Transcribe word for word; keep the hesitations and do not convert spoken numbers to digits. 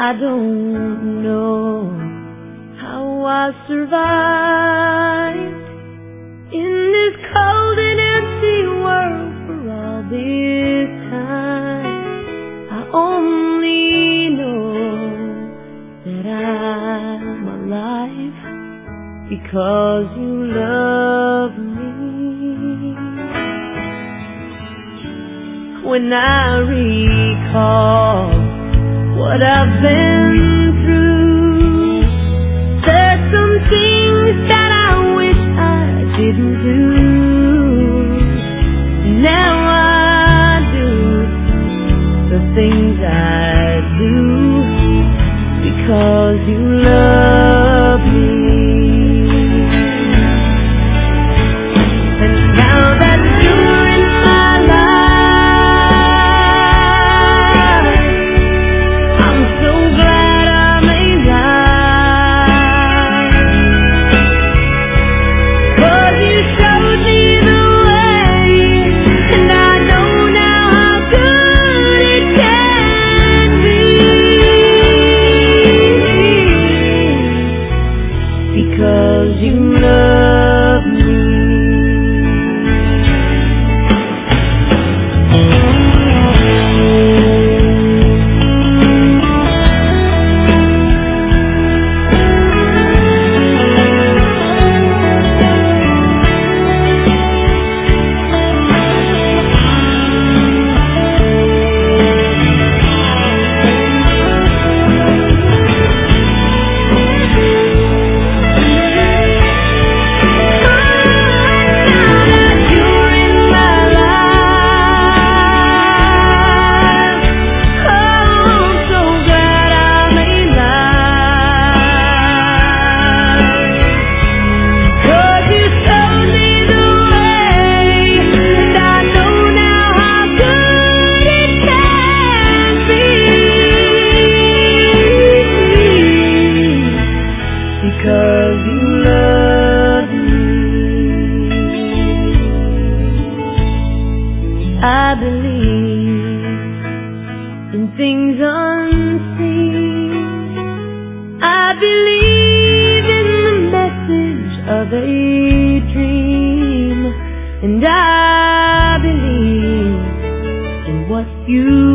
I don't know how I survived in this cold and empty world for all this time. I only know that I'm alive because you love me. When I recall what I've been through, there's some things that I wish I didn't do. Now I do the things I do because you love me. And now that you're in my life, I'm so glad I'm alive. 'Cause you showed me the way, and I know now how good it can be. Because you love me. Because you love me. I believe in things unseen. I believe in the message of a dream. And I believe in what you